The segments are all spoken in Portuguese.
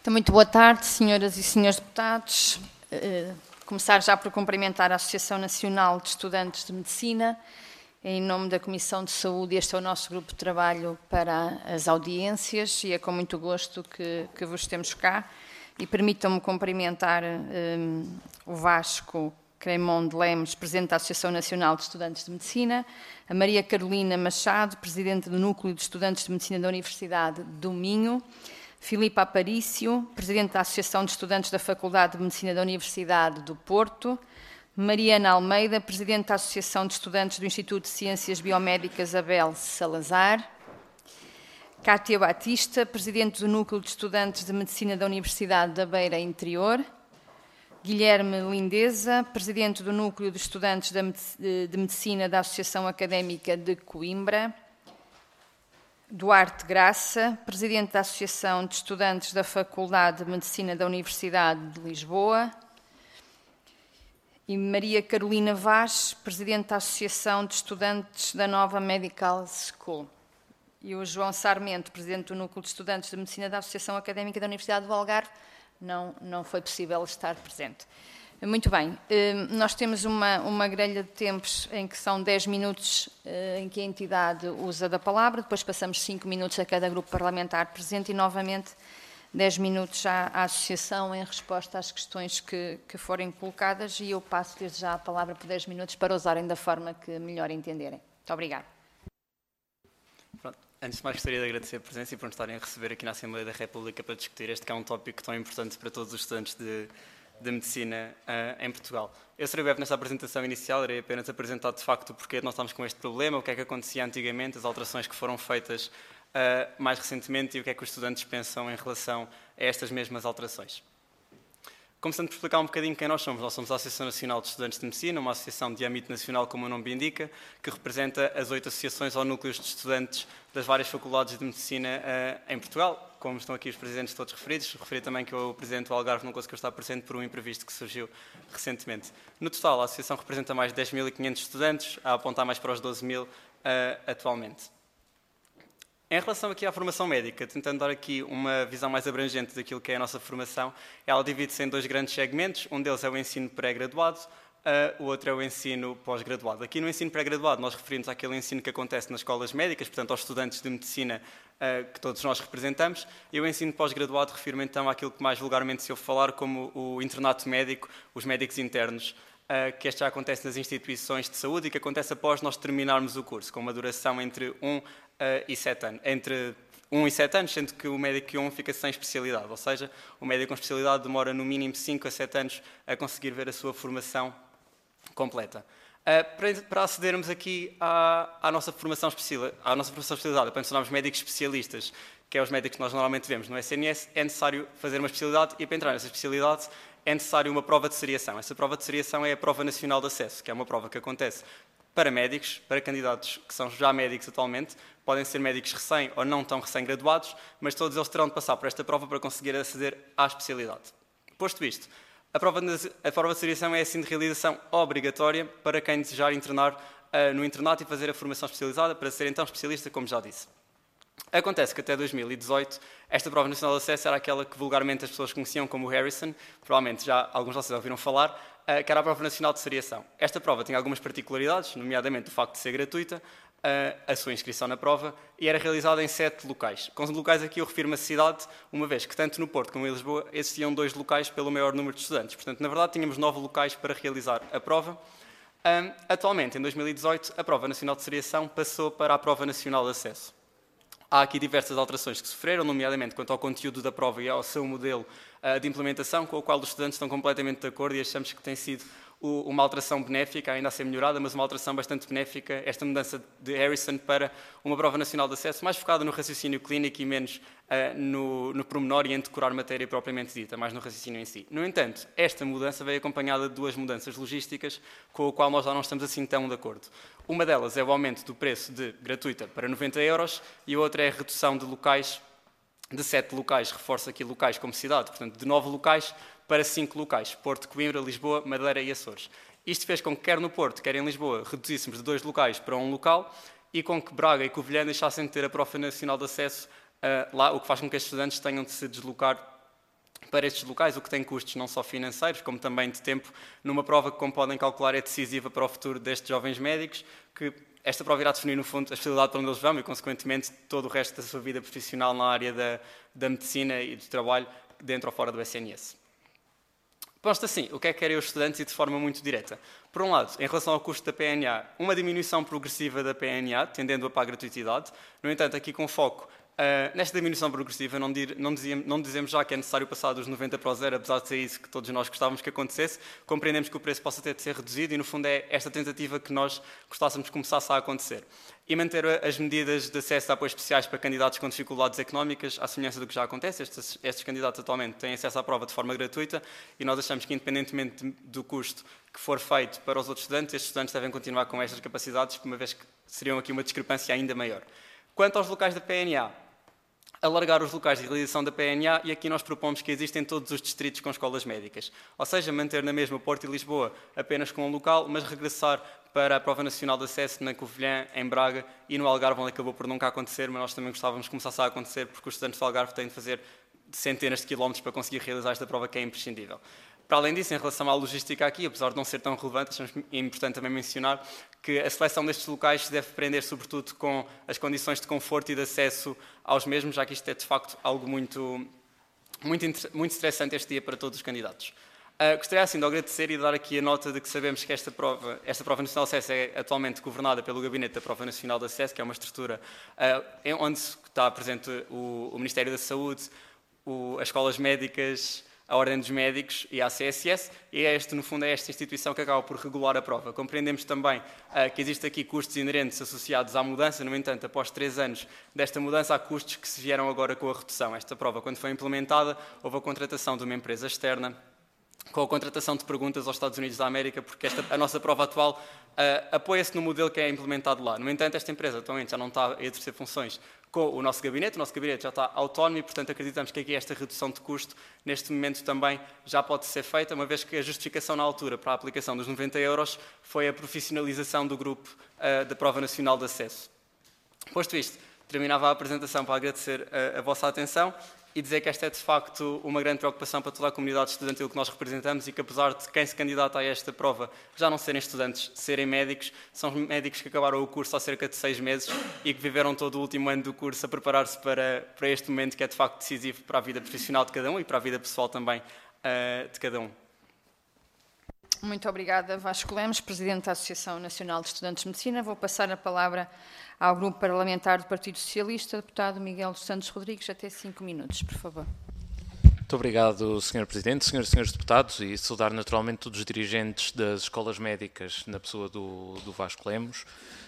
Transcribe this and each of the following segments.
Então, muito boa tarde, senhoras e senhores deputados. Começar já por cumprimentar a Associação Nacional de Estudantes de Medicina. Em nome da Comissão de Saúde, este é o nosso grupo de trabalho para as audiências e é com muito gosto que vos temos cá. E permitam-me cumprimentar o Vasco Cremond Lemos, Presidente da Associação Nacional de Estudantes de Medicina, a Maria Carolina Machado, Presidente do Núcleo de Estudantes de Medicina da Universidade do Minho, Filipe Aparício, Presidente da Associação de Estudantes da Faculdade de Medicina da Universidade do Porto, Mariana Almeida, Presidente da Associação de Estudantes do Instituto de Ciências Biomédicas Abel Salazar, Cátia Batista, Presidente do Núcleo de Estudantes de Medicina da Universidade da Beira Interior, Guilherme Lindeza, Presidente do Núcleo de Estudantes de Medicina da Associação Académica de Coimbra, Duarte Graça, Presidente da Associação de Estudantes da Faculdade de Medicina da Universidade de Lisboa, e Maria Carolina Vaz, Presidente da Associação de Estudantes da Nova Medical School. E o João Sarmento, Presidente do Núcleo de Estudantes de Medicina da Associação Académica da Universidade do Algarve, não foi possível estar presente. Muito bem, nós temos uma grelha de tempos em que são 10 minutos em que a entidade usa da palavra, depois passamos 5 minutos a cada grupo parlamentar presente e novamente 10 minutos à associação em resposta às questões que forem colocadas e eu passo desde já a palavra por 10 minutos para usarem da forma que melhor entenderem. Muito obrigada. Pronto. Antes de mais, gostaria de agradecer a presença e por nos estarem a receber aqui na Assembleia da República para discutir este que é um tópico tão importante para todos os estudantes de medicina em Portugal. Eu serei breve nesta apresentação inicial, irei apenas apresentar de facto o porquê de nós estamos com este problema, o que é que acontecia antigamente, as alterações que foram feitas mais recentemente e o que é que os estudantes pensam em relação a estas mesmas alterações. Começando por explicar um bocadinho quem nós somos a Associação Nacional de Estudantes de Medicina, uma associação de âmbito nacional, como o nome indica, que representa as 8 associações ou núcleos de estudantes das várias faculdades de medicina em Portugal. Como estão aqui os presidentes todos referidos, referi também que o presidente do Algarve não conseguiu estar presente por um imprevisto que surgiu recentemente. No total, a associação representa mais de 10.500 estudantes, a apontar mais para os 12.000 atualmente. Em relação aqui à formação médica, tentando dar aqui uma visão mais abrangente daquilo que é a nossa formação, ela divide-se em 2 grandes segmentos, um deles é o ensino pré-graduado, o outro é o ensino pós-graduado. Aqui no ensino pré-graduado nós referimos àquele ensino que acontece nas escolas médicas, portanto aos estudantes de medicina que todos nós representamos, e o ensino pós-graduado refiro-me então àquilo que mais vulgarmente se ouve falar como o internato médico, os médicos internos, que este já acontece nas instituições de saúde e que acontece após nós terminarmos o curso, com uma duração entre 1 e 7 anos. Entre 1 e 7 anos, sendo que o médico 1 fica sem especialidade, ou seja, o médico com especialidade demora no mínimo 5 a 7 anos a conseguir ver a sua formação completa. Para acedermos aqui à nossa formação especializada, para nos tornarmos médicos especialistas, que é os médicos que nós normalmente vemos no SNS, é necessário fazer uma especialidade e para entrar nessa especialidade é necessário uma prova de seriação. Essa prova de seriação é a Prova Nacional de Acesso, que é uma prova que acontece para médicos, para candidatos que são já médicos atualmente, podem ser médicos recém ou não tão recém-graduados, mas todos eles terão de passar por esta prova para conseguir aceder à especialidade. Posto isto, a prova de seriação é assim de realização obrigatória para quem desejar internar no internato e fazer a formação especializada para ser então especialista, como já disse. Acontece que até 2018 esta Prova Nacional de Acesso era aquela que vulgarmente as pessoas conheciam como o Harrison, provavelmente já alguns de vocês ouviram falar, que era a Prova Nacional de Seriação. Esta prova tinha algumas particularidades, nomeadamente o facto de ser gratuita, a sua inscrição na prova, e era realizada em 7 locais. Com os locais aqui eu refiro-me a cidade, uma vez que tanto no Porto como em Lisboa existiam 2 locais pelo maior número de estudantes. Portanto, na verdade, tínhamos 9 locais para realizar a prova. Atualmente, em 2018, a Prova Nacional de Seriação passou para a Prova Nacional de Acesso. Há aqui diversas alterações que sofreram, nomeadamente quanto ao conteúdo da prova e ao seu modelo de implementação, com o qual os estudantes estão completamente de acordo e achamos que tem sido uma alteração benéfica, ainda a ser melhorada, mas uma alteração bastante benéfica, esta mudança de Harrison para uma prova nacional de acesso, mais focada no raciocínio clínico e menos no pormenor e em decorar matéria propriamente dita, mais no raciocínio em si. No entanto, esta mudança veio acompanhada de 2 mudanças logísticas, com a qual nós já não estamos assim tão de acordo. Uma delas é o aumento do preço de gratuita para 90 € e a outra é a redução de locais, de 7 locais, reforço aqui locais como cidade, portanto de 9 locais para 5 locais, Porto, Coimbra, Lisboa, Madeira e Açores. Isto fez com que quer no Porto, quer em Lisboa, reduzíssemos de 2 locais para 1 local e com que Braga e Covilhã deixassem de ter a Prova Nacional de Acesso lá, o que faz com que os estudantes tenham de se deslocar para estes locais, o que tem custos não só financeiros, como também de tempo, numa prova que, como podem calcular, é decisiva para o futuro destes jovens médicos, que esta prova irá definir, no fundo, a especialidade para onde eles vão e, consequentemente, todo o resto da sua vida profissional na área da medicina e do trabalho, dentro ou fora do SNS. Posto assim, o que é que querem os estudantes e de forma muito direta? Por um lado, em relação ao custo da PNA, uma diminuição progressiva da PNA, tendendo-a para a gratuitidade. No entanto, aqui com foco nesta diminuição progressiva, não dizemos já que é necessário passar dos 90 para o zero, apesar de ser isso que todos nós gostávamos que acontecesse. Compreendemos que o preço possa ter de ser reduzido e, no fundo, é esta tentativa que nós gostássemos que começasse a acontecer. E manter as medidas de acesso a apoios especiais para candidatos com dificuldades económicas, à semelhança do que já acontece. Estes candidatos atualmente têm acesso à prova de forma gratuita e nós achamos que, independentemente do custo que for feito para os outros estudantes, estes estudantes devem continuar com estas capacidades, uma vez que seriam aqui uma discrepância ainda maior. Quanto aos locais da PNA, alargar os locais de realização da PNA, e aqui nós propomos que existem todos os distritos com escolas médicas. Ou seja, manter na mesma Porto e Lisboa apenas com um local, mas regressar para a Prova Nacional de Acesso na Covilhã, em Braga e no Algarve, onde acabou por nunca acontecer, mas nós também gostávamos que começasse a acontecer, porque os estudantes do Algarve têm de fazer centenas de quilómetros para conseguir realizar esta prova, que é imprescindível. Para além disso, em relação à logística aqui, apesar de não ser tão relevante, achamos importante também mencionar que a seleção destes locais se deve prender sobretudo com as condições de conforto e de acesso aos mesmos, já que isto é de facto algo muito estressante este dia para todos os candidatos. Gostaria assim de agradecer e de dar aqui a nota de que sabemos que esta prova nacional de acesso é atualmente governada pelo Gabinete da Prova Nacional de Acesso, que é uma estrutura onde está presente o Ministério da Saúde, as escolas médicas, a Ordem dos Médicos e a CSS, e no fundo é esta instituição que acaba por regular a prova. Compreendemos também que existem aqui custos inerentes associados à mudança. No entanto, após 3 anos desta mudança, há custos que se vieram agora com a redução. Esta prova, quando foi implementada, houve a contratação de uma empresa externa com a contratação de perguntas aos Estados Unidos da América, porque a nossa prova atual apoia-se no modelo que é implementado lá. No entanto, esta empresa atualmente já não está a exercer funções com o nosso gabinete já está autónomo e, portanto, acreditamos que aqui esta redução de custo, neste momento também já pode ser feita, uma vez que a justificação na altura para a aplicação dos 90 € foi a profissionalização do grupo da Prova Nacional de Acesso. Posto isto, terminava a apresentação para agradecer a vossa atenção e dizer que esta é, de facto, uma grande preocupação para toda a comunidade estudantil que nós representamos e que, apesar de quem se candidata a esta prova já não serem estudantes, serem médicos, são médicos que acabaram o curso há cerca de 6 meses e que viveram todo o último ano do curso a preparar-se para este momento que é, de facto, decisivo para a vida profissional de cada um e para a vida pessoal também de cada um. Muito obrigada, Vasco Lemos, Presidente da Associação Nacional de Estudantes de Medicina. Vou passar a palavra ao Grupo Parlamentar do Partido Socialista, deputado Miguel dos Santos Rodrigues, até 5 minutos, por favor. Muito obrigado, Sr. Presidente, Senhoras e Senhores Deputados, e saudar naturalmente todos os dirigentes das escolas médicas na pessoa do Vasco Lemos.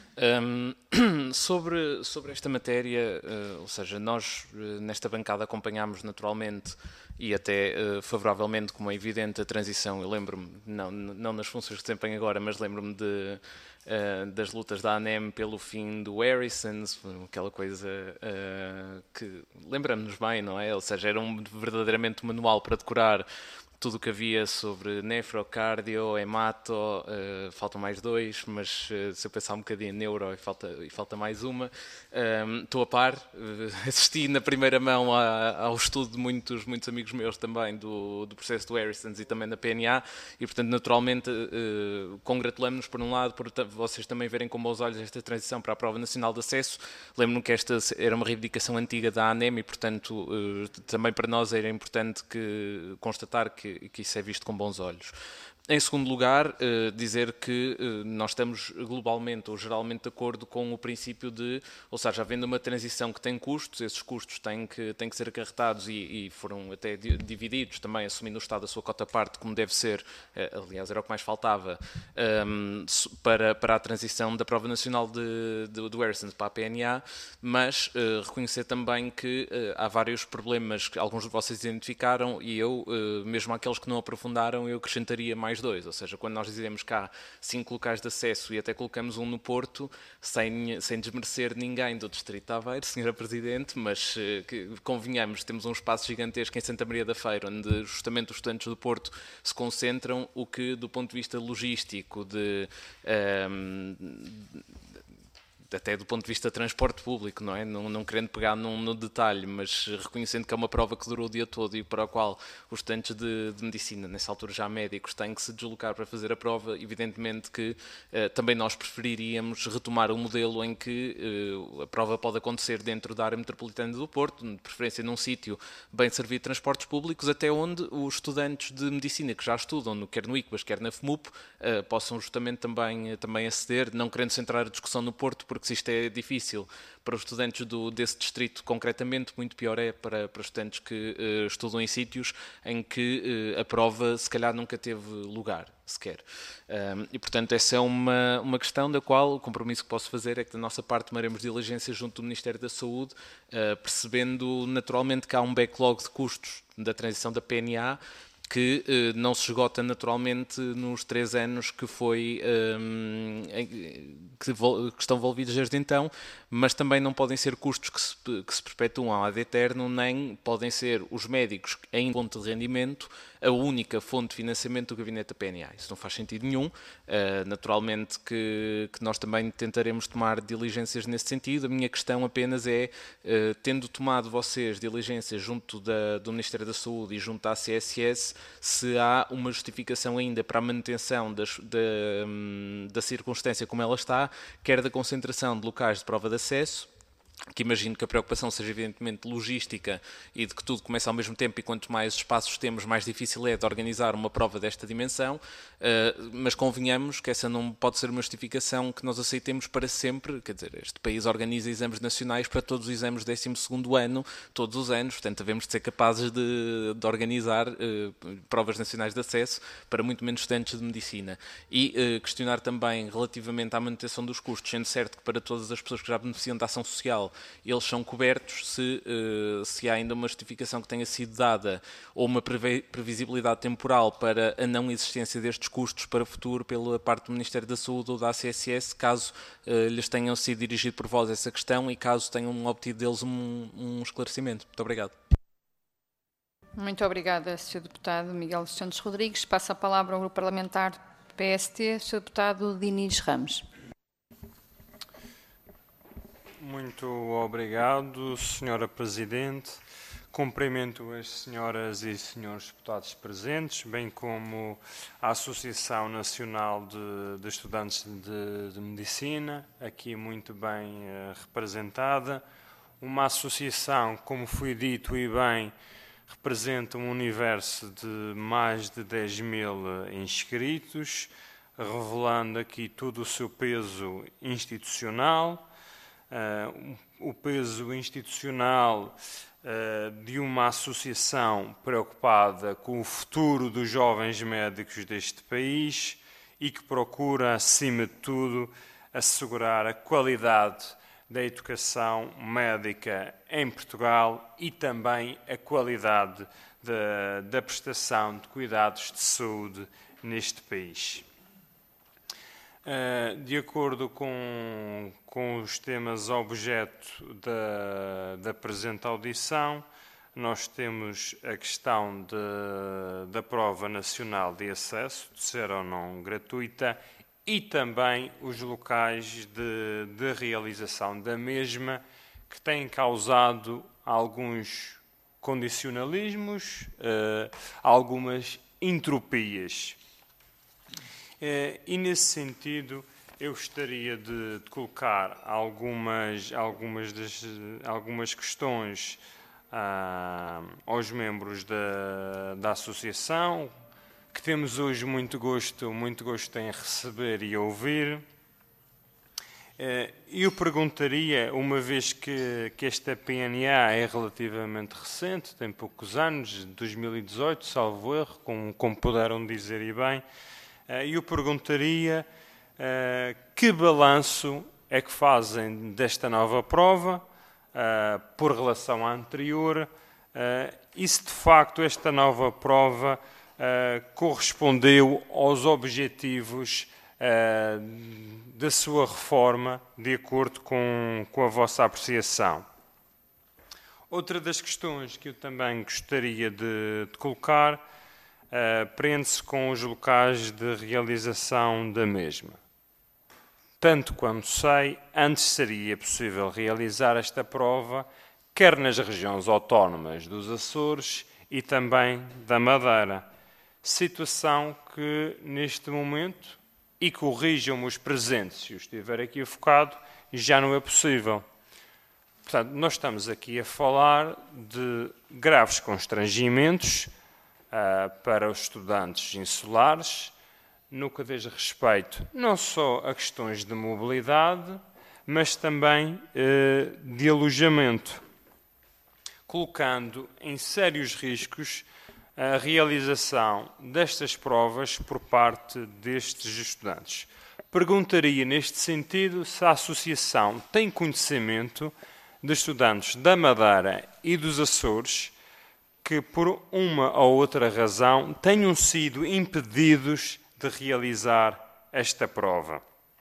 Sobre esta matéria, ou seja, nós nesta bancada acompanhámos naturalmente e até favoravelmente, como é evidente, a transição. Eu lembro-me, não nas funções que desempenho agora, mas lembro-me das lutas da ANEM pelo fim do Harrison, aquela coisa que lembramos-nos bem, não é? Ou seja, era verdadeiramente um manual para decorar tudo o que havia sobre nefrocardio, hemato, faltam mais 2, mas se eu pensar um bocadinho em neuro e falta mais uma. Estou a par, assisti na primeira mão ao estudo de muitos amigos meus também do processo do Harrison e também da PNA e, portanto, naturalmente, congratulamos-nos por um lado, por vocês também verem com bons olhos esta transição para a Prova Nacional de Acesso. Lembro-me que esta era uma reivindicação antiga da ANEM e, portanto, também para nós era importante constatar que isso é visto com bons olhos. Em segundo lugar, dizer que nós estamos globalmente ou geralmente de acordo com o princípio ou seja, havendo uma transição que tem custos, esses custos têm que ser acarretados e foram até divididos também, assumindo o Estado a sua cota-parte, como deve ser, aliás, era o que mais faltava, para a transição da Prova Nacional do Harrison para a PNA, mas reconhecer também que há vários problemas que alguns de vocês identificaram e eu, mesmo aqueles que não aprofundaram, eu acrescentaria mais 2, ou seja, quando nós dizemos que há 5 locais de acesso e até colocamos um no Porto, sem desmerecer ninguém do Distrito de Aveiro, Sra. Presidente, mas convenhamos, temos um espaço gigantesco em Santa Maria da Feira, onde justamente os estudantes do Porto se concentram, o que do ponto de vista logístico, até do ponto de vista de transporte público, não é? Não querendo pegar no detalhe, mas reconhecendo que é uma prova que durou o dia todo e para a qual os estudantes de medicina, nessa altura já médicos, têm que se deslocar para fazer a prova, evidentemente que também nós preferiríamos retomar um modelo em que a prova pode acontecer dentro da área metropolitana do Porto, de preferência num sítio bem servido de transportes públicos, até onde os estudantes de medicina que já estudam, quer no ICBAS, quer na FMUP, possam justamente também aceder, não querendo centrar a discussão no Porto, porque se isto é difícil para os estudantes desse distrito concretamente, muito pior é para estudantes que estudam em sítios em que a prova se calhar nunca teve lugar sequer. E portanto essa é uma questão da qual o compromisso que posso fazer é que da nossa parte tomaremos diligência junto do Ministério da Saúde, percebendo naturalmente que há um backlog de custos da transição da PNA que não se esgota naturalmente nos 3 anos que estão envolvidos desde então, mas também não podem ser custos que se perpetuam ad eterno, nem podem ser os médicos em fonte de rendimento a única fonte de financiamento do gabinete da PNA. Isso não faz sentido nenhum. Naturalmente que nós também tentaremos tomar diligências nesse sentido. A minha questão apenas é, tendo tomado vocês diligências junto do Ministério da Saúde e junto à CSS, se há uma justificação ainda para a manutenção da circunstância como ela está, quer da concentração de locais de prova de acesso, que imagino que a preocupação seja evidentemente logística e de que tudo começa ao mesmo tempo e quanto mais espaços temos, mais difícil é de organizar uma prova desta dimensão, mas convenhamos que essa não pode ser uma justificação que nós aceitemos para sempre. Quer dizer, este país organiza exames nacionais para todos os exames do 12º ano, todos os anos, portanto devemos de ser capazes de organizar provas nacionais de acesso para muito menos estudantes de medicina. E questionar também relativamente à manutenção dos custos, sendo certo que para todas as pessoas que já beneficiam da ação social eles são cobertos, se há ainda uma justificação que tenha sido dada ou uma previsibilidade temporal para a não existência destes custos para o futuro pela parte do Ministério da Saúde ou da ACSS, caso lhes tenham sido dirigido por vós essa questão e caso tenham obtido deles um esclarecimento. Muito obrigado. Muito obrigada, Sr. Deputado Miguel dos Santos Rodrigues. Passo a palavra ao Grupo Parlamentar PST, Sr. Deputado Diniz Ramos. Muito obrigado, Sra. Presidente. Cumprimento as senhoras e senhores deputados presentes, bem como a Associação Nacional de Estudantes de Medicina, aqui muito bem representada. Uma associação, como foi dito e bem, representa um universo de mais de 10.000 inscritos, revelando aqui todo o seu peso institucional, o peso institucional de uma associação preocupada com o futuro dos jovens médicos deste país e que procura, acima de tudo, assegurar a qualidade da educação médica em Portugal e também a qualidade da prestação de cuidados de saúde neste país. De acordo com os temas objeto da presente audição, nós temos a questão da prova nacional de acesso, de ser ou não gratuita, e também os locais de realização da mesma, que têm causado alguns condicionalismos, algumas entropias. E nesse sentido eu gostaria de colocar algumas questões aos membros da associação, que temos hoje muito gosto em receber e ouvir. Eu perguntaria, uma vez que esta PNA é relativamente recente, tem poucos anos, 2018, salvo erro, como puderam dizer e bem, eu perguntaria que balanço é que fazem desta nova prova por relação à anterior e se de facto esta nova prova correspondeu aos objetivos da sua reforma de acordo com a vossa apreciação. Outra das questões que eu também gostaria de colocar prende-se com os locais de realização da mesma. tanto quanto sei, antes seria possível realizar esta prova, quer nas regiões autónomas dos Açores e também da Madeira. Situação que, neste momento, e corrijam-me os presentes, se eu estiver aqui focado, já não é possível. Portanto, nós estamos aqui a falar de graves constrangimentos para os estudantes insulares, no que diz respeito não só a questões de mobilidade, mas também de alojamento, colocando em sérios riscos a realização destas provas por parte destes estudantes. Perguntaria neste sentido se a Associação tem conhecimento de estudantes da Madeira e dos Açores que, por uma ou outra razão, tenham sido impedidos de realizar esta prova.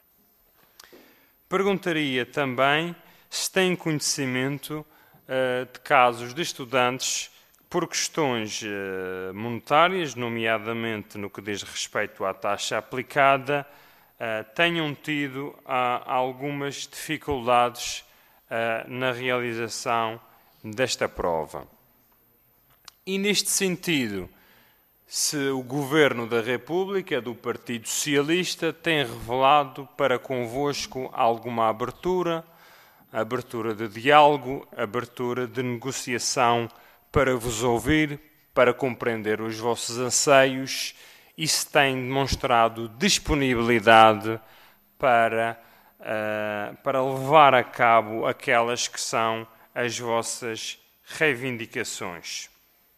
Perguntaria também se tem conhecimento de casos de estudantes por questões monetárias, nomeadamente no que diz respeito à taxa aplicada, tenham tido algumas dificuldades na realização desta prova. E neste sentido, se o Governo da República, do Partido Socialista, tem revelado para convosco alguma abertura de diálogo, abertura de negociação para vos ouvir, para compreender os vossos anseios e se tem demonstrado disponibilidade para levar a cabo aquelas que são as vossas reivindicações.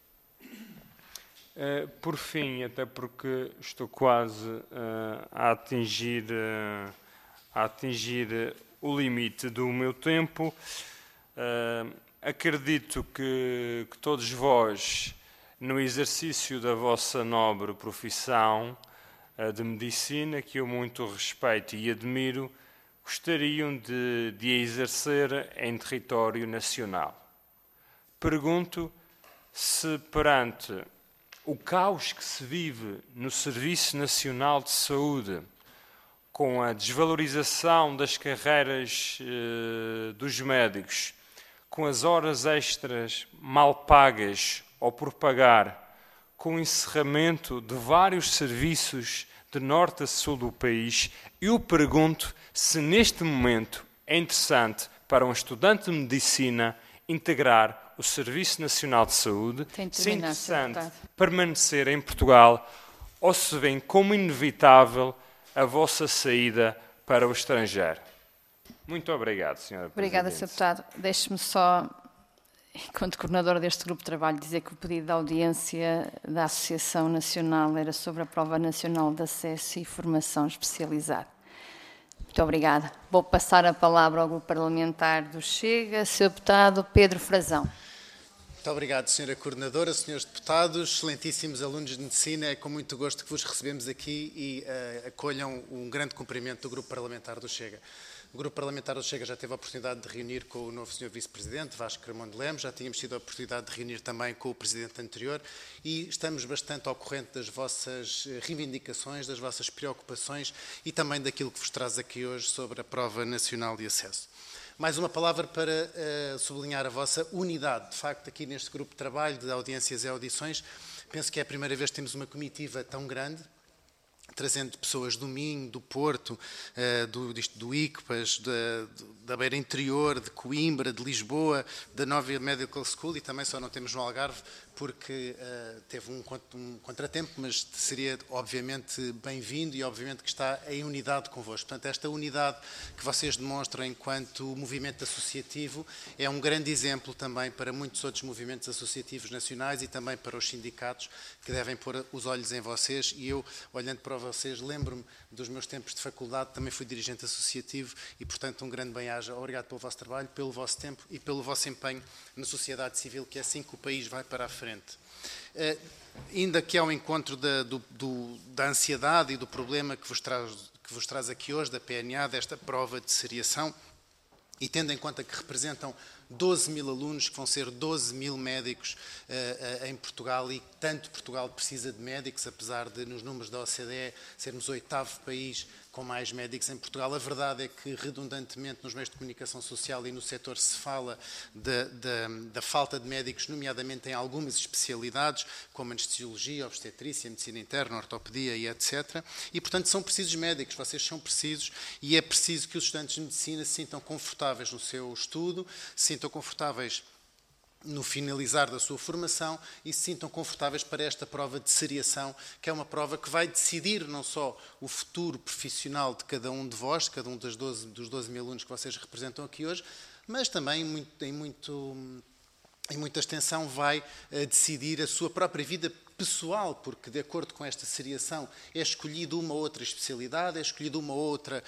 Por fim, até porque estou quase a atingir o limite do meu tempo, acredito que todos vós, no exercício da vossa nobre profissão de medicina, que eu muito respeito e admiro, gostariam de exercer em território nacional. Pergunto se perante o caos que se vive no Serviço Nacional de Saúde, com a desvalorização das carreiras dos médicos, com as horas extras mal pagas ou por pagar, com o encerramento de vários serviços de norte a sul do país, eu pergunto se neste momento é interessante para um estudante de medicina integrar o Serviço Nacional de Saúde, se é interessante permanecer em Portugal ou se vem como inevitável a vossa saída para o estrangeiro. Muito obrigado, Sra. Presidente. Obrigada, Sr. Deputado. Deixe-me só, enquanto coordenadora deste grupo de trabalho, dizer que o pedido de audiência da Associação Nacional era sobre a Prova Nacional de Acesso e Formação Especializada. Muito obrigada. Vou passar a palavra ao grupo parlamentar do Chega, Sr. Deputado Pedro Frazão. Muito obrigado, Sra. Coordenadora, Srs. Deputados, excelentíssimos alunos de Medicina, é com muito gosto que vos recebemos aqui e acolham um grande cumprimento do Grupo Parlamentar do Chega. O Grupo Parlamentar do Chega já teve a oportunidade de reunir com o novo Sr. Vice-Presidente, Vasco Carmão de Lemos, já tínhamos tido a oportunidade de reunir também com o Presidente anterior e estamos bastante ao corrente das vossas reivindicações, das vossas preocupações e também daquilo que vos traz aqui hoje sobre a Prova Nacional de Acesso. Mais uma palavra para sublinhar a vossa unidade. De facto, aqui neste grupo de trabalho de audiências e audições, penso que é a primeira vez que temos uma comitiva tão grande, trazendo pessoas do Minho, do Porto, do ICPAS, da Beira Interior, de Coimbra, de Lisboa, da Nova Medical School e também só não temos no Algarve porque teve um contratempo, mas seria obviamente bem-vindo e obviamente que está em unidade convosco. Portanto, esta unidade que vocês demonstram enquanto movimento associativo é um grande exemplo também para muitos outros movimentos associativos nacionais e também para os sindicatos que devem pôr os olhos em vocês e eu, olhando para vocês, lembro-me dos meus tempos de faculdade, também fui dirigente associativo e, portanto, um grande bem-aja. Obrigado pelo vosso trabalho, pelo vosso tempo e pelo vosso empenho na sociedade civil, que é assim que o país vai para a frente. Ainda que ao encontro da ansiedade e do problema que vos traz aqui hoje, da PNA, desta prova de seriação, e tendo em conta que representam 12 mil alunos, que vão ser 12 mil médicos em Portugal, e tanto Portugal precisa de médicos, apesar de, nos números da OCDE, sermos o 8º país com mais médicos em Portugal. A verdade é que, redundantemente, nos meios de comunicação social e no setor se fala da falta de médicos, nomeadamente em algumas especialidades, como anestesiologia, obstetrícia, medicina interna, ortopedia e etc. E, portanto, são precisos médicos, vocês são precisos, e é preciso que os estudantes de medicina se sintam confortáveis no seu estudo, se sintam confortáveis no finalizar da sua formação e se sintam confortáveis para esta prova de seriação, que é uma prova que vai decidir não só o futuro profissional de cada um de vós, cada um dos 12 mil alunos que vocês representam aqui hoje, mas também em muita extensão vai decidir a sua própria vida pessoal, porque, de acordo com esta seriação, é escolhido uma ou outra especialidade, é escolhido um ou outro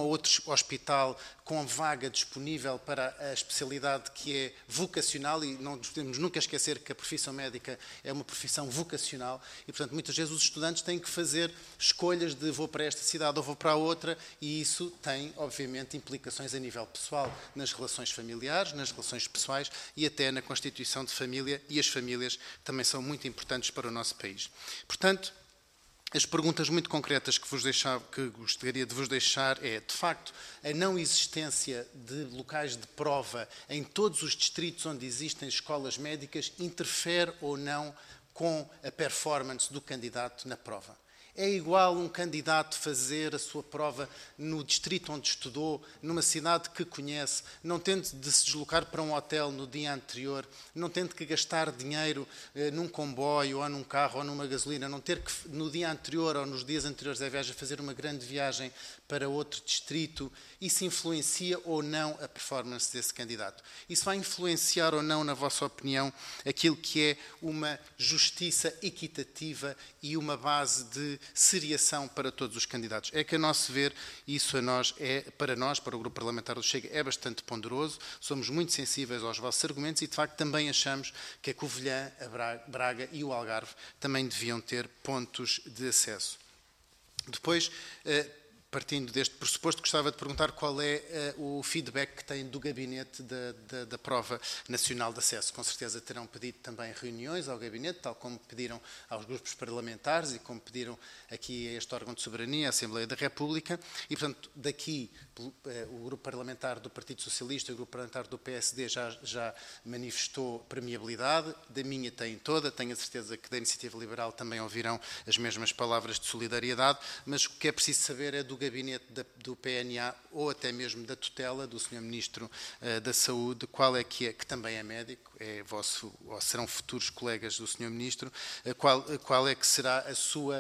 hospital com vaga disponível para a especialidade que é vocacional, e não podemos nunca esquecer que a profissão médica é uma profissão vocacional, e, portanto, muitas vezes os estudantes têm que fazer escolhas de vou para esta cidade ou vou para a outra, e isso tem, obviamente, implicações a nível pessoal, nas relações familiares, nas relações pessoais e até na constituição de família, e as famílias também são muito importantes para o nosso país. Portanto, as perguntas muito concretas que gostaria de vos deixar é, de facto, a não existência de locais de prova em todos os distritos onde existem escolas médicas interfere ou não com a performance do candidato na prova. É igual um candidato fazer a sua prova no distrito onde estudou, numa cidade que conhece, não tendo de se deslocar para um hotel no dia anterior, não tendo que gastar dinheiro num comboio ou num carro ou numa gasolina, não ter que no dia anterior ou nos dias anteriores à viagem fazer uma grande viagem para outro distrito. Isso influencia ou não a performance desse candidato? Isso vai influenciar ou não, na vossa opinião, aquilo que é uma justiça equitativa e uma base de seriação para todos os candidatos? É que, a nosso ver, isso para o Grupo Parlamentar do Chega, é bastante ponderoso, somos muito sensíveis aos vossos argumentos e, de facto, também achamos que a Covilhã, a Braga e o Algarve também deviam ter pontos de acesso. Depois, partindo deste pressuposto, gostava de perguntar qual é o feedback que tem do gabinete da Prova Nacional de Acesso. Com certeza terão pedido também reuniões ao gabinete, tal como pediram aos grupos parlamentares e como pediram aqui a este órgão de soberania, a Assembleia da República, e, portanto, daqui o grupo parlamentar do Partido Socialista e o grupo parlamentar do PSD já manifestou permeabilidade, da minha tem toda, tenho a certeza que da Iniciativa Liberal também ouvirão as mesmas palavras de solidariedade, mas o que é preciso saber é do gabinete do PNA ou até mesmo da tutela do Sr. Ministro da Saúde, qual é que também é médico, ou serão futuros colegas do Sr. Ministro, qual é que será a sua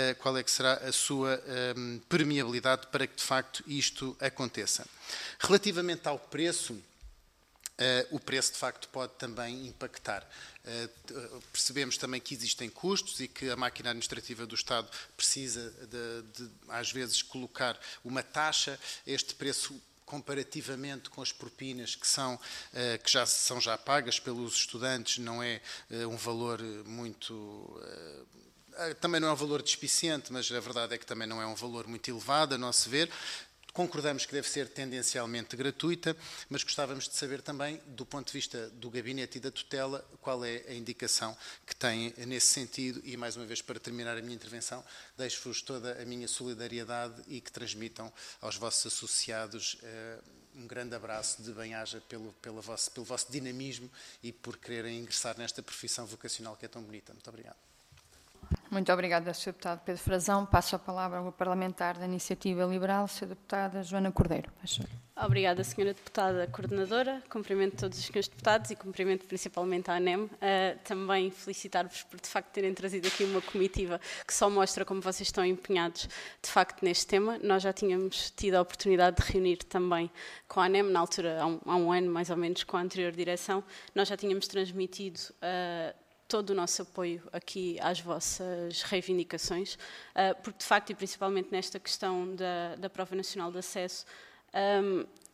permeabilidade para que, de facto, isto aconteça. Relativamente ao preço, o preço, de facto, pode também impactar. Percebemos também que existem custos e que a máquina administrativa do Estado precisa, às vezes, colocar uma taxa. Este preço, comparativamente com as propinas que já são pagas pelos estudantes, não é um valor muito... Também não é um valor despiciente, mas a verdade é que também não é um valor muito elevado, a nosso ver. Concordamos que deve ser tendencialmente gratuita, mas gostávamos de saber também, do ponto de vista do gabinete e da tutela, qual é a indicação que têm nesse sentido. E, mais uma vez, para terminar a minha intervenção, deixo-vos toda a minha solidariedade e que transmitam aos vossos associados um grande abraço de bem-aja pelo vosso dinamismo e por quererem ingressar nesta profissão vocacional que é tão bonita. Muito obrigado. Muito obrigada, Sr. Deputado Pedro Frazão. Passo a palavra ao parlamentar da Iniciativa Liberal, Sra. Deputada Joana Cordeiro. Obrigada, Sra. Deputada Coordenadora. Cumprimento todos os Srs. Deputados e cumprimento principalmente a ANEM. Também felicitar-vos por, de facto, terem trazido aqui uma comitiva que só mostra como vocês estão empenhados, de facto, neste tema. Nós já tínhamos tido a oportunidade de reunir também com a ANEM, na altura, há um ano, mais ou menos, com a anterior direção. Nós já tínhamos transmitido todo o nosso apoio aqui às vossas reivindicações, porque, de facto, e principalmente nesta questão da Prova Nacional de Acesso,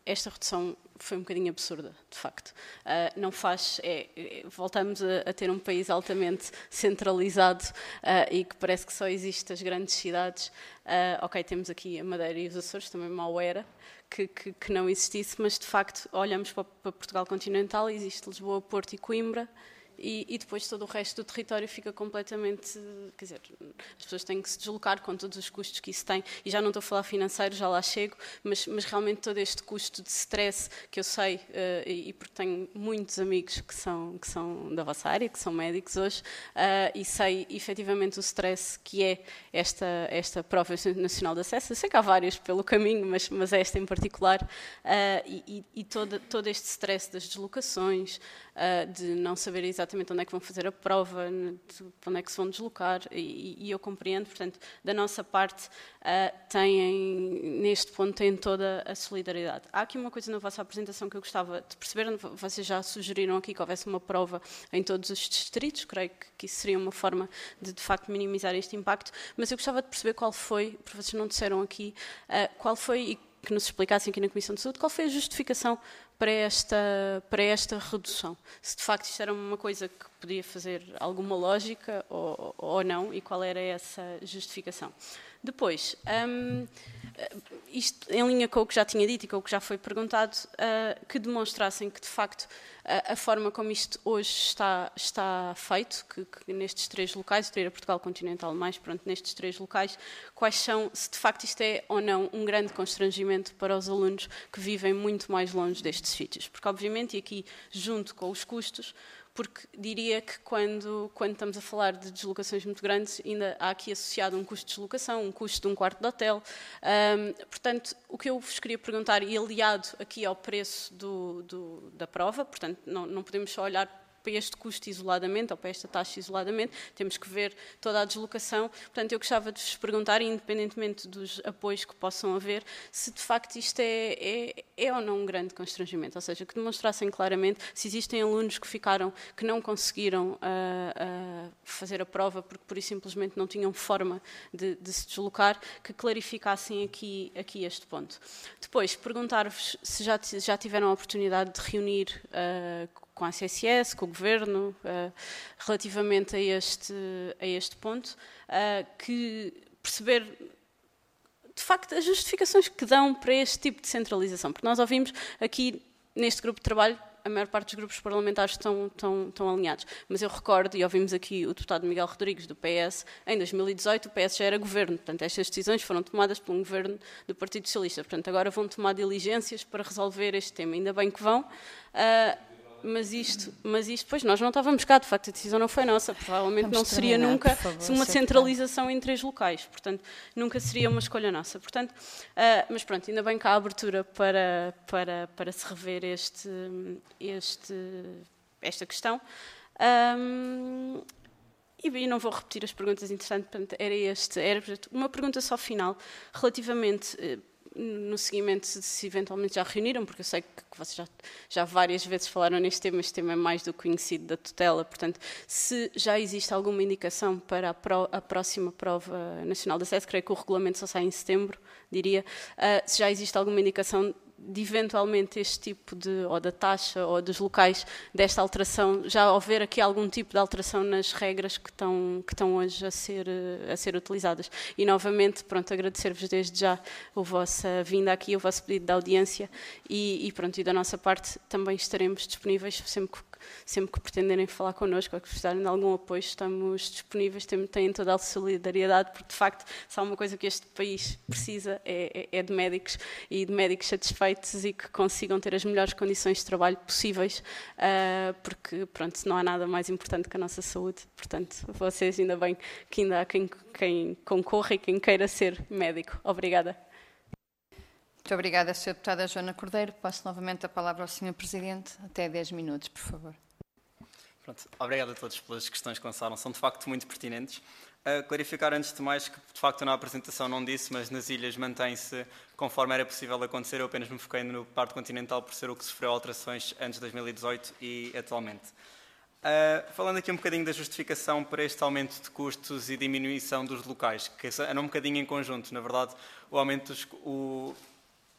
esta redução foi um bocadinho absurda, de facto. Não faz... voltamos a ter um país altamente centralizado e que parece que só existe as grandes cidades. Ok, temos aqui a Madeira e os Açores, também mal era que não existisse, mas de facto olhamos para Portugal continental, existe Lisboa, Porto e Coimbra, e depois todo o resto do território fica completamente... Quer dizer, as pessoas têm que se deslocar com todos os custos que isso tem, e já não estou a falar financeiro, já lá chego, mas realmente todo este custo de stress que eu sei, e porque tenho muitos amigos que são da vossa área, que são médicos hoje, e sei efetivamente o stress que é esta prova nacional de acesso. Eu sei que há várias pelo caminho, mas esta em particular, e todo este stress das deslocações, de não saber exatamente onde é que vão fazer a prova, de onde é que se vão deslocar, e eu compreendo, portanto, da nossa parte, neste ponto, têm toda a solidariedade. Há aqui uma coisa na vossa apresentação que eu gostava de perceber, vocês já sugeriram aqui que houvesse uma prova em todos os distritos, creio que isso seria uma forma de facto, minimizar este impacto, mas eu gostava de perceber qual foi, porque vocês não disseram aqui, qual foi, e que nos explicassem aqui na Comissão de Saúde, qual foi a justificação para esta redução. Se de facto isto era uma coisa que podia fazer alguma lógica ou não, e qual era essa justificação. Depois, isto em linha com o que já tinha dito e com o que já foi perguntado, que demonstrassem que de facto a forma como isto hoje está feito, que nestes 3 locais, eu teria Portugal continental mais, pronto, nestes 3 locais, quais são, se de facto isto é ou não um grande constrangimento para os alunos que vivem muito mais longe destes sítios. Porque obviamente, e aqui junto com os custos, porque diria que quando estamos a falar de deslocações muito grandes, ainda há aqui associado um custo de deslocação, um custo de um quarto de hotel. Portanto, o que eu vos queria perguntar, e aliado aqui ao preço da prova, portanto, não podemos só olhar para este custo isoladamente, ou para esta taxa isoladamente, temos que ver toda a deslocação. Portanto, eu gostava de vos perguntar, independentemente dos apoios que possam haver, se de facto isto é ou não um grande constrangimento, ou seja, que demonstrassem claramente se existem alunos que não conseguiram fazer a prova porque por isso simplesmente não tinham forma de se deslocar, que clarificassem aqui este ponto. Depois, perguntar-vos se já tiveram a oportunidade de reunir com a CSS, com o Governo, relativamente a este ponto, que perceber, de facto, as justificações que dão para este tipo de centralização. Porque nós ouvimos aqui, neste grupo de trabalho, a maior parte dos grupos parlamentares estão alinhados. Mas eu recordo, e ouvimos aqui o deputado Miguel Rodrigues, do PS, em 2018 o PS já era governo. Portanto, estas decisões foram tomadas por um governo do Partido Socialista. Portanto, agora vão tomar diligências para resolver este tema. Ainda bem que vão. Mas isto, pois, nós não estávamos cá, de facto, a decisão não foi nossa, provavelmente não seria nunca uma centralização em 3 locais, portanto, nunca seria uma escolha nossa. Portanto, mas pronto, ainda bem que há abertura para se rever esta questão. E não vou repetir as perguntas interessantes, portanto, era uma pergunta só final, relativamente... no seguimento, se eventualmente já reuniram, porque eu sei que vocês já várias vezes falaram neste tema, este tema é mais do que conhecido da tutela, portanto, se já existe alguma indicação para a próxima prova nacional de acesso, creio que o regulamento só sai em setembro, diria, se já existe alguma indicação de eventualmente este tipo ou da taxa ou dos locais desta alteração, já houver aqui algum tipo de alteração nas regras que estão hoje a ser utilizadas. E novamente, pronto, agradecer-vos desde já a vossa vinda aqui, o vosso pedido de audiência e pronto, e da nossa parte também estaremos disponíveis sempre que pretenderem falar connosco ou que precisarem de algum apoio, estamos disponíveis, têm toda a solidariedade, porque de facto, se há uma coisa que este país precisa é de médicos e de médicos satisfeitos e que consigam ter as melhores condições de trabalho possíveis, porque pronto, não há nada mais importante que a nossa saúde, portanto, vocês ainda bem que ainda há quem concorra e quem queira ser médico. Obrigada. Muito obrigada, Sra. Deputada Joana Cordeiro. Passo novamente a palavra ao Sr. Presidente. Até 10 minutos, por favor. Pronto. Obrigado a todos pelas questões que lançaram. São, de facto, muito pertinentes. Clarificar, antes de mais, que, de facto, na apresentação não disse, mas nas ilhas mantém-se conforme era possível acontecer. Eu apenas me foquei no parte continental por ser o que sofreu alterações antes de 2018 e atualmente. Falando aqui um bocadinho da justificação para este aumento de custos e diminuição dos locais, que é um bocadinho em conjunto. Na verdade, o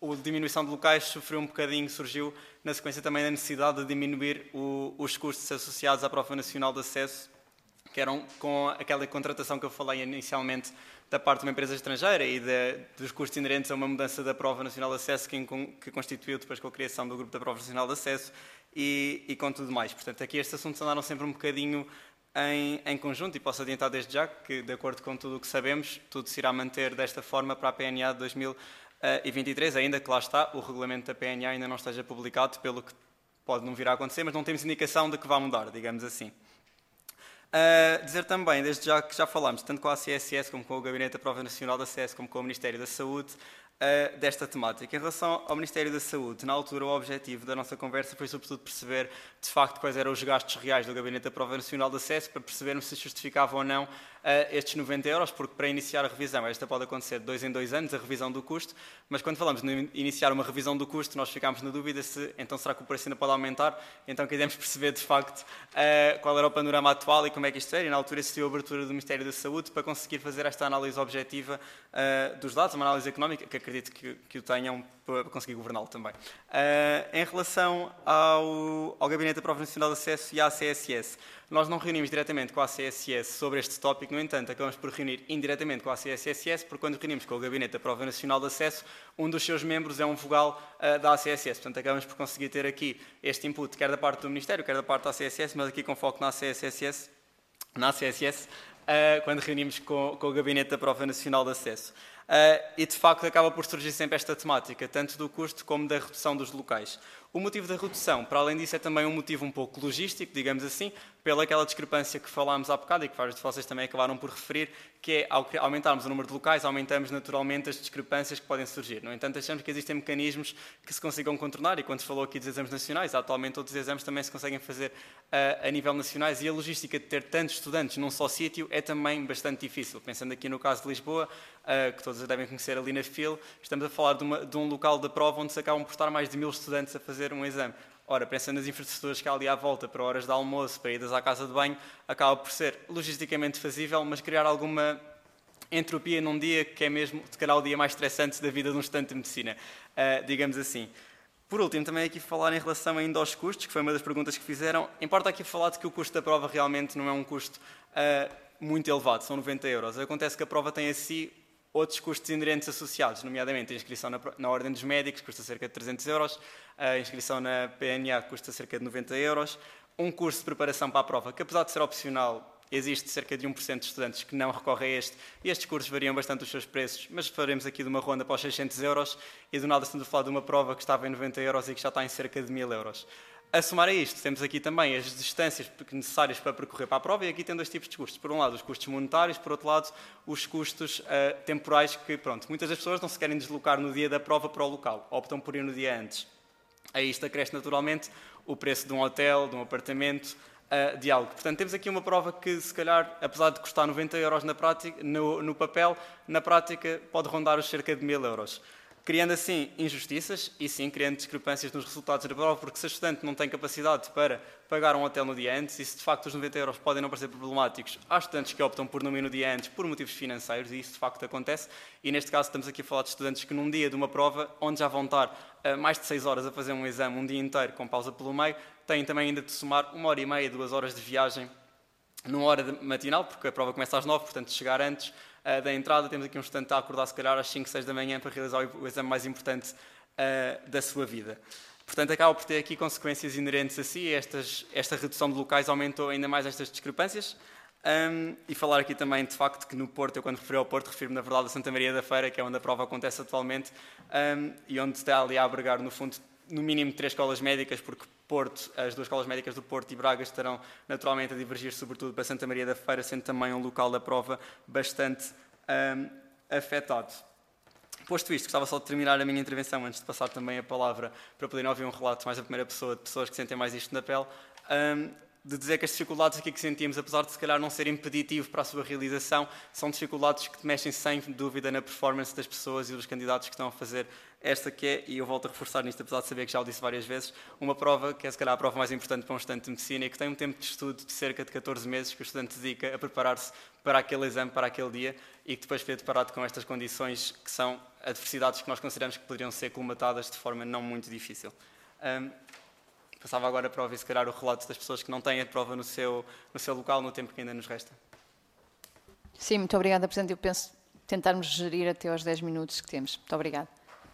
a diminuição de locais sofreu um bocadinho, surgiu na sequência também da necessidade de diminuir os custos associados à Prova Nacional de Acesso, que eram com aquela contratação que eu falei inicialmente da parte de uma empresa estrangeira e dos custos inerentes a uma mudança da Prova Nacional de Acesso que constituiu depois com a criação do Grupo da Prova Nacional de Acesso e com tudo mais. Portanto, aqui estes assuntos andaram sempre um bocadinho em conjunto e posso adiantar desde já que, de acordo com tudo o que sabemos, tudo se irá manter desta forma para a PNA de 2023, ainda que lá está, o regulamento da PNA ainda não esteja publicado, pelo que pode não vir a acontecer, mas não temos indicação de que vai mudar, digamos assim. Dizer também, desde já que já falámos, tanto com a ACSS como com o Gabinete da Prova Nacional de Acesso, como com o Ministério da Saúde, desta temática. Em relação ao Ministério da Saúde, na altura o objetivo da nossa conversa foi sobretudo perceber de facto quais eram os gastos reais do Gabinete da Prova Nacional de Acesso para percebermos se justificava ou não estes 90 euros, porque para iniciar a revisão, esta pode acontecer de 2 em 2 anos, a revisão do custo, mas quando falamos de iniciar uma revisão do custo, nós ficámos na dúvida se, então será que o preço ainda pode aumentar? Então quisemos perceber de facto qual era o panorama atual e como é que isto era, e na altura existiu a abertura do Ministério da Saúde para conseguir fazer esta análise objetiva dos dados, uma análise económica, que acredito que o tenham para conseguir governá-lo também. Em relação ao Gabinete da Prova Nacional de Acesso e à ACSS, nós não reunimos diretamente com a ACSS sobre este tópico, no entanto, acabamos por reunir indiretamente com a ACSS, porque quando reunimos com o Gabinete da Prova Nacional de Acesso, um dos seus membros é um vogal da ACSS. Portanto, acabamos por conseguir ter aqui este input, quer da parte do Ministério, quer da parte da ACSS, mas aqui com foco na ACSS, quando reunimos com o Gabinete da Prova Nacional de Acesso. E, de facto, acaba por surgir sempre esta temática, tanto do custo como da redução dos locais. O motivo da redução, para além disso, é também um motivo um pouco logístico, digamos assim, pela aquela discrepância que falámos há bocado e que vários de vocês também acabaram por referir, que é, ao aumentarmos o número de locais, aumentamos naturalmente as discrepâncias que podem surgir. No entanto, achamos que existem mecanismos que se consigam contornar, e quando se falou aqui dos exames nacionais, atualmente outros exames também se conseguem fazer a nível nacionais, e a logística de ter tantos estudantes num só sítio é também bastante difícil. Pensando aqui no caso de Lisboa, que todos devem conhecer ali na FIL, estamos a falar de um local de prova onde se acabam por estar mais de 1000 estudantes a fazer um exame. Ora, pensando nas infraestruturas que há ali à volta, para horas de almoço, para idas à casa de banho, acaba por ser logisticamente fazível, mas criar alguma entropia num dia que é mesmo, se calhar, o dia mais estressante da vida de um estudante de medicina, digamos assim. Por último, também aqui falar em relação ainda aos custos, que foi uma das perguntas que fizeram. Importa aqui falar de que o custo da prova realmente não é um custo muito elevado, são 90 euros. Acontece que a prova tem a si outros custos inerentes associados, nomeadamente a inscrição na Ordem dos Médicos, custa cerca de 300 euros, a inscrição na PNA custa cerca de 90 euros, um curso de preparação para a prova, que apesar de ser opcional, existe cerca de 1% de estudantes que não recorrem a este, e estes cursos variam bastante os seus preços, mas faremos aqui de uma ronda para os 600 euros, e do nada estamos a falar de uma prova que estava em 90 euros e que já está em cerca de 1000 euros. A somar a isto, temos aqui também as distâncias necessárias para percorrer para a prova, e aqui tem dois tipos de custos. Por um lado, os custos monetários, por outro lado, os custos temporais, que, pronto, muitas das pessoas não se querem deslocar no dia da prova para o local, optam por ir no dia antes. A isto acresce naturalmente o preço de um hotel, de um apartamento, de algo. Portanto, temos aqui uma prova que, se calhar, apesar de custar 90 euros na prática, no papel, na prática pode rondar os cerca de 1000 euros. Criando assim injustiças e sim criando discrepâncias nos resultados da prova, porque se o estudante não tem capacidade para pagar um hotel no dia antes, e se de facto os 90 euros podem não parecer problemáticos, há estudantes que optam por não ir no dia antes por motivos financeiros, e isso de facto acontece, e neste caso estamos aqui a falar de estudantes que num dia de uma prova, onde já vão estar mais de 6 horas a fazer um exame, um dia inteiro com pausa pelo meio, têm também ainda de somar 1h30, 2 horas de viagem numa hora matinal, porque a prova começa às 9, portanto chegar antes da entrada, temos aqui um estudante a acordar se calhar às 5, 6 da manhã para realizar o exame mais importante da sua vida. Portanto, acaba por ter aqui consequências inerentes a si, esta redução de locais aumentou ainda mais estas discrepâncias. E falar aqui também, de facto, que no Porto, eu quando referi ao Porto, refiro-me na verdade a Santa Maria da Feira, que é onde a prova acontece atualmente, e onde está ali a abrigar, no fundo, no mínimo 3 escolas médicas, porque Porto, as 2 escolas médicas do Porto e Braga estarão naturalmente a divergir, sobretudo para Santa Maria da Feira, sendo também um local da prova bastante afetado. Posto isto, gostava só de terminar a minha intervenção, antes de passar também a palavra para poderem ouvir um relato mais da primeira pessoa, de pessoas que sentem mais isto na pele, de dizer que as dificuldades aqui que sentimos, apesar de se calhar não ser impeditivo para a sua realização, são dificuldades que mexem sem dúvida na performance das pessoas e dos candidatos que estão a fazer esta que é, e eu volto a reforçar nisto, apesar de saber que já o disse várias vezes, uma prova que é se calhar a prova mais importante para um estudante de medicina e que tem um tempo de estudo de cerca de 14 meses que o estudante dedica a preparar-se para aquele exame, para aquele dia, e que depois fica deparado com estas condições que são adversidades que nós consideramos que poderiam ser colmatadas de forma não muito difícil. Passava agora para ouvir, se calhar, o relato das pessoas que não têm a prova no seu local, no tempo que ainda nos resta. Sim, muito obrigada, Presidente. Eu penso tentarmos gerir até aos 10 minutos que temos. Muito obrigada.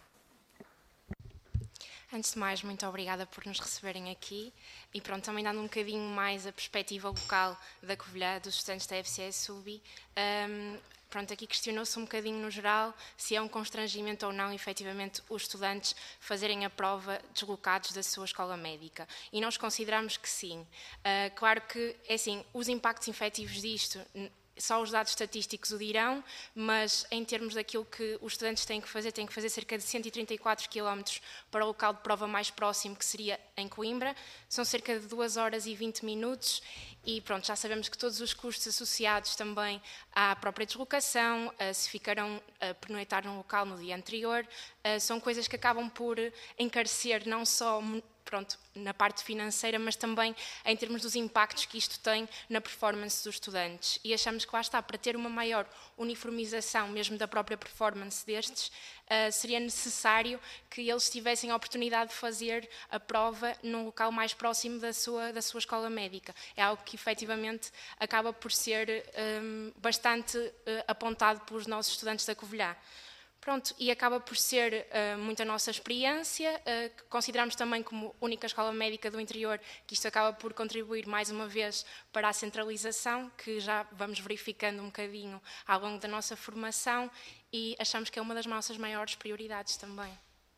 Antes de mais, muito obrigada por nos receberem aqui e pronto, também dando um bocadinho mais a perspectiva local da Covilhã, dos estudantes da FCS-UBI. Pronto, aqui questionou-se um bocadinho no geral se é um constrangimento ou não, efetivamente, os estudantes fazerem a prova deslocados da sua escola médica. E nós consideramos que sim. Claro que, é assim, os impactos efetivos disto, só os dados estatísticos o dirão, mas em termos daquilo que os estudantes têm que fazer cerca de 134 km para o local de prova mais próximo, que seria em Coimbra. São cerca de 2 horas e 20 minutos e pronto, já sabemos que todos os custos associados também à própria deslocação, se ficarão a pernoitar num local no dia anterior, são coisas que acabam por encarecer não só na parte financeira, mas também em termos dos impactos que isto tem na performance dos estudantes. E achamos que lá está, para ter uma maior uniformização mesmo da própria performance destes, seria necessário que eles tivessem a oportunidade de fazer a prova num local mais próximo da sua escola médica. É algo que efetivamente acaba por ser bastante apontado pelos nossos estudantes da Covilhã. Pronto, e acaba por ser muito a nossa experiência, consideramos também como única escola médica do interior que isto acaba por contribuir mais uma vez para a centralização, que já vamos verificando um bocadinho ao longo da nossa formação e achamos que é uma das nossas maiores prioridades também.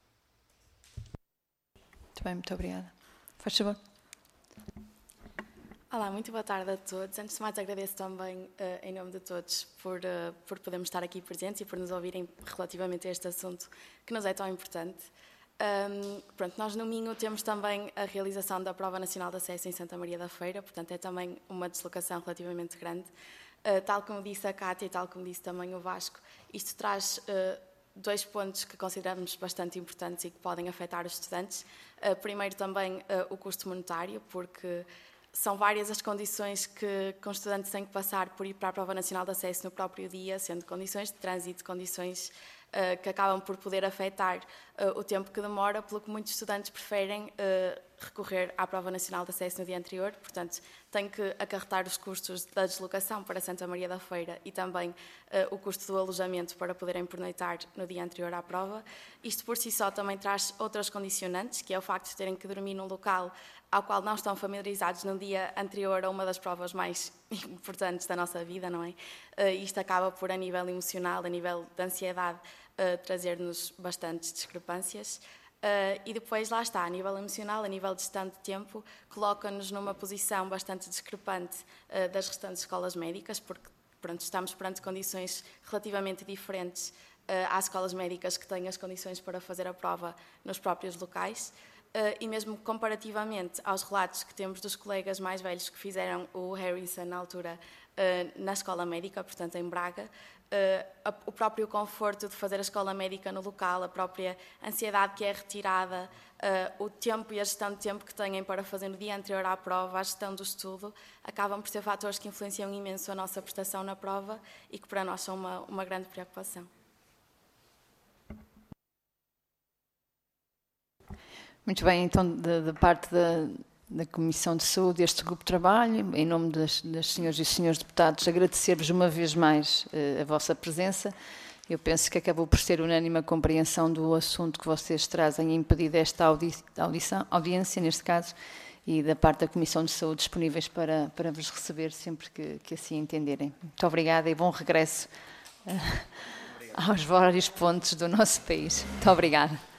Muito bem, muito obrigada. Faz favor. Olá, muito boa tarde a todos. Antes de mais, agradeço também, em nome de todos, por podermos estar aqui presentes e por nos ouvirem relativamente a este assunto que nos é tão importante. Pronto, nós no Minho temos também a realização da Prova Nacional de Acesso em Santa Maria da Feira, portanto é também uma deslocação relativamente grande. Tal como disse a Cátia e tal como disse também o Vasco, isto traz 2 pontos que consideramos bastante importantes e que podem afetar os estudantes. Primeiro também o custo monetário, porque são várias as condições que os estudantes têm que passar por ir para a Prova Nacional de Acesso no próprio dia, sendo condições de trânsito, condições que acabam por poder afetar o tempo que demora, pelo que muitos estudantes preferem recorrer à Prova Nacional de Acesso no dia anterior, portanto, tem que acarretar os custos da deslocação para Santa Maria da Feira e também o custo do alojamento para poderem pernoitar no dia anterior à prova. Isto por si só também traz outras condicionantes, que é o facto de terem que dormir num local ao qual não estão familiarizados no dia anterior a uma das provas mais importantes da nossa vida, não é? Isto acaba por, a nível emocional, a nível de ansiedade, trazer-nos bastantes discrepâncias. E depois, lá está, a nível emocional, a nível de gestão de tempo, coloca-nos numa posição bastante discrepante das restantes escolas médicas, porque pronto, estamos perante condições relativamente diferentes às escolas médicas que têm as condições para fazer a prova nos próprios locais. E mesmo comparativamente aos relatos que temos dos colegas mais velhos que fizeram o Harrison na altura na escola médica, portanto em Braga, o próprio conforto de fazer a escola médica no local, a própria ansiedade que é retirada, o tempo e a gestão de tempo que têm para fazer no dia anterior à prova, a gestão do estudo, acabam por ser fatores que influenciam imenso a nossa prestação na prova e que para nós são uma grande preocupação. Muito bem, então, da parte da Comissão de Saúde, este grupo de trabalho, em nome das senhoras e senhores deputados, agradecer-vos uma vez mais a vossa presença. Eu penso que acabou por ser unânime a compreensão do assunto que vocês trazem impedido esta audiência, neste caso, e da parte da Comissão de Saúde disponíveis para vos receber sempre que assim entenderem. Muito obrigada e bom regresso aos vários pontos do nosso país. Muito obrigada.